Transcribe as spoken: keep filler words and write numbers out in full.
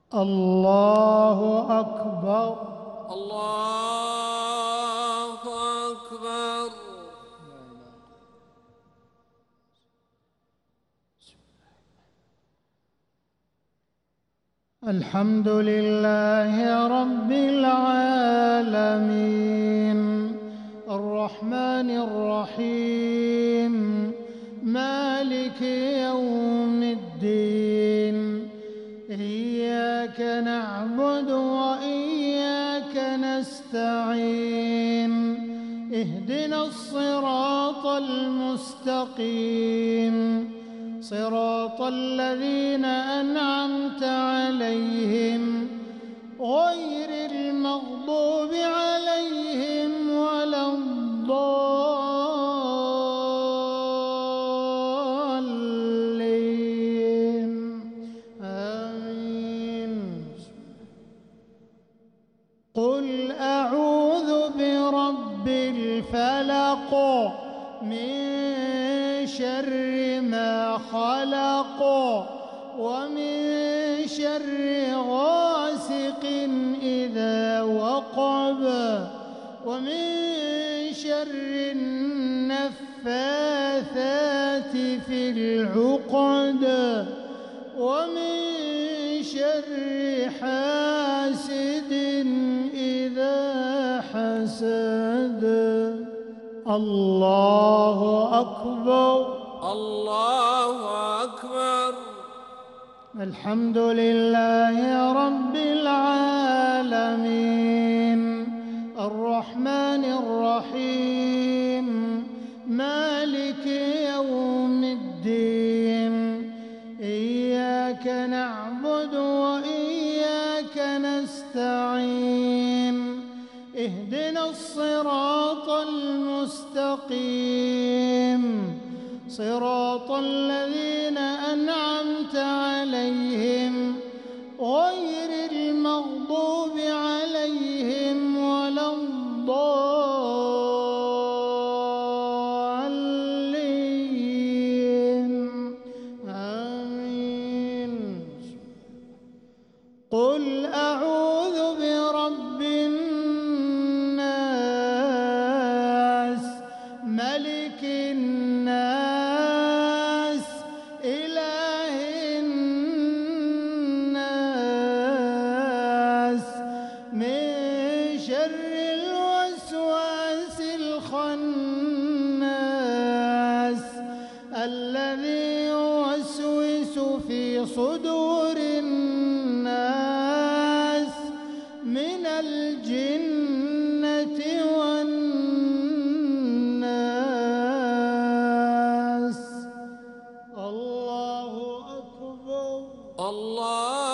الله أكبر. الله أكبر. الحمد لله رب العالمين الرحمن الرحيم مالك يوم الدين إياك نعبد وإياك نستعين اهدنا الصراط المستقيم صراط الذين أنعمت عليهم غير المغضوب عليهم ولا الضالين آمين. قل أعوذ برب الفلق من شر ما خلق ومن شر غاسق إذا وقب ومن شر النفاثات في العقد ومن شر حاسد إذا حسد. الله أكبر. الله أكبر. الحمد لله رب العالمين الرحمن الرحيم مالك يوم الدين إياك نعبد وإياك نستعين اهدنا الصراط المستقيم صراط الذين أنعمت عليهم غير المغضوب عليهم ولا الضالين آمين. قل أعوذ برب الناس ملك الناس إله الناس من شر الوسواس الخناس الذي يوسوس في صدور الناس من الجنة والناس. الله أكبر. الله